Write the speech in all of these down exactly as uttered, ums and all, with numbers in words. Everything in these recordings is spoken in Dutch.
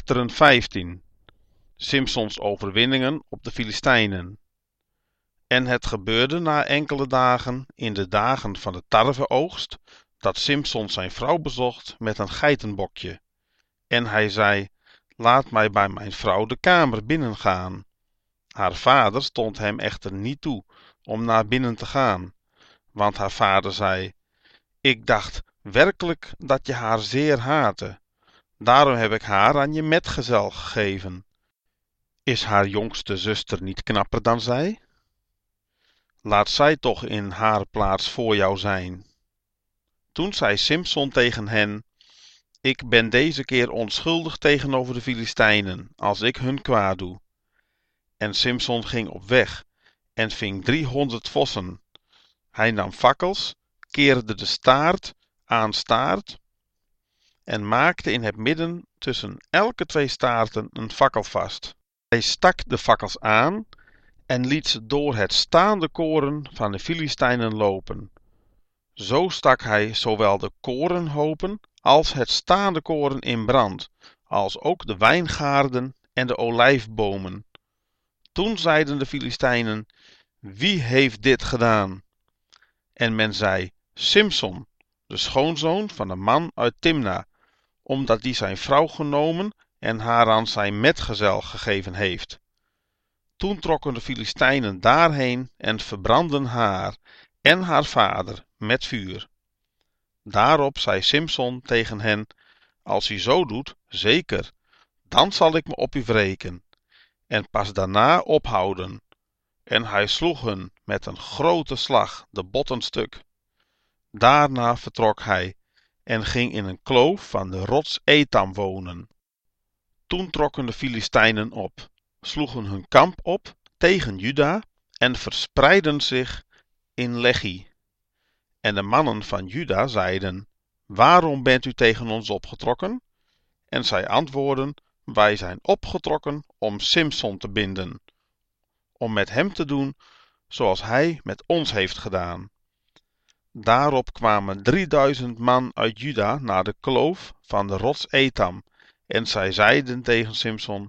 Richteren vijftien. Simsons overwinningen op de Filistijnen. En het gebeurde na enkele dagen, in de dagen van de tarweoogst, dat Simson zijn vrouw bezocht met een geitenbokje. En hij zei: laat mij bij mijn vrouw de kamer binnengaan. Haar vader stond hem echter niet toe om naar binnen te gaan, want haar vader zei: ik dacht werkelijk dat je haar zeer haatte, daarom heb ik haar aan je metgezel gegeven. Is haar jongste zuster niet knapper dan zij? Laat zij toch in haar plaats voor jou zijn. Toen zei Simson tegen hen: ik ben deze keer onschuldig tegenover de Filistijnen, als ik hun kwaad doe. En Simson ging op weg en ving driehonderd vossen. Hij nam fakkels, keerde de staart aan staart en maakte in het midden tussen elke twee staarten een fakkel vast. Hij stak de fakkels aan en liet ze door het staande koren van de Filistijnen lopen. Zo stak hij zowel de korenhopen als het staande koren in brand, als ook de wijngaarden en de olijfbomen. Toen zeiden de Filistijnen: wie heeft dit gedaan? En men zei: Simson, de schoonzoon van een man uit Timna, omdat die zijn vrouw genomen en haar aan zijn metgezel gegeven heeft. Toen trokken de Filistijnen daarheen en verbrandden haar en haar vader met vuur. Daarop zei Simson tegen hen: als u zo doet, zeker, dan zal ik me op u wreken, en pas daarna ophouden. En hij sloeg hun met een grote slag de botten stuk. Daarna vertrok hij en ging in een kloof van de rots Etam wonen. Toen trokken de Filistijnen op, sloegen hun kamp op tegen Juda en verspreidden zich in Lechi. En de mannen van Juda zeiden: waarom bent u tegen ons opgetrokken? En zij antwoordden: wij zijn opgetrokken om Simson te binden, om met hem te doen zoals hij met ons heeft gedaan. Daarop kwamen drieduizend man uit Juda naar de kloof van de rots Etam, en zij zeiden tegen Simson: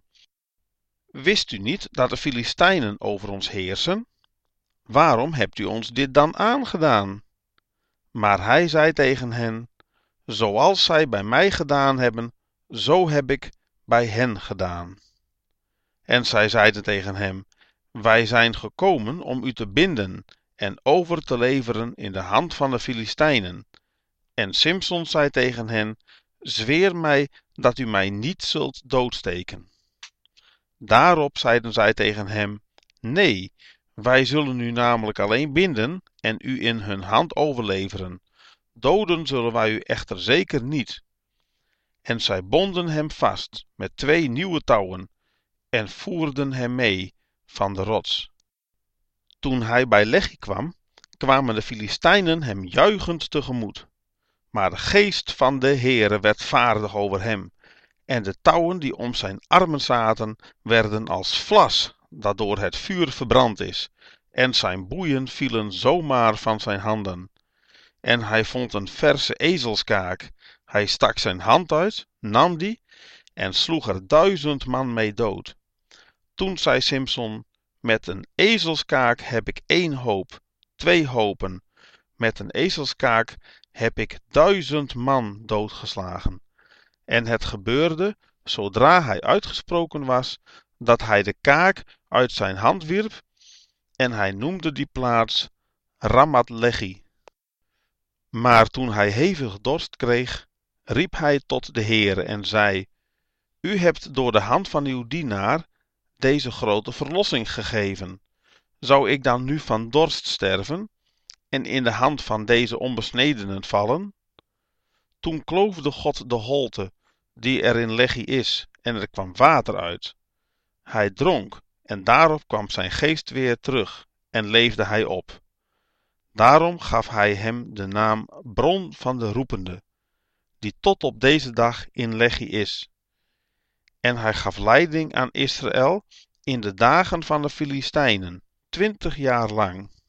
wist u niet dat de Filistijnen over ons heersen? Waarom hebt u ons dit dan aangedaan? Maar hij zei tegen hen: zoals zij bij mij gedaan hebben, zo heb ik bij hen gedaan. En zij zeiden tegen hem: wij zijn gekomen om u te binden en over te leveren in de hand van de Filistijnen. En Simson zei tegen hen: zweer mij dat u mij niet zult doodsteken. Daarop zeiden zij tegen hem: nee, wij zullen u namelijk alleen binden en u in hun hand overleveren. Doden zullen wij u echter zeker niet. En zij bonden hem vast met twee nieuwe touwen en voerden hem mee van de rots. Toen hij bij Lechi kwam, kwamen de Filistijnen hem juichend tegemoet. Maar de geest van de Heere werd vaardig over hem, en de touwen die om zijn armen zaten, werden als vlas dat door het vuur verbrand is, en zijn boeien vielen zomaar van zijn handen. En hij vond een verse ezelskaak. Hij stak zijn hand uit, nam die en sloeg er duizend man mee dood. Toen zei Simson: met een ezelskaak heb ik één hoop, twee hopen. Met een ezelskaak heb ik duizend man doodgeslagen. En het gebeurde, zodra hij uitgesproken was, dat hij de kaak uit zijn hand wierp, en hij noemde die plaats Ramat Lechi. Maar toen hij hevig dorst kreeg, riep hij tot de Heere en zei: u hebt door de hand van uw dienaar deze grote verlossing gegeven. Zou ik dan nu van dorst sterven en in de hand van deze onbesnedenen vallen? Toen kloofde God de holte die er in Lechi is, en er kwam water uit. Hij dronk, en daarop kwam zijn geest weer terug, en leefde hij op. Daarom gaf hij hem de naam Bron van de Roepende, die tot op deze dag in Lechi is. En hij gaf leiding aan Israël in de dagen van de Filistijnen, twintig jaar lang.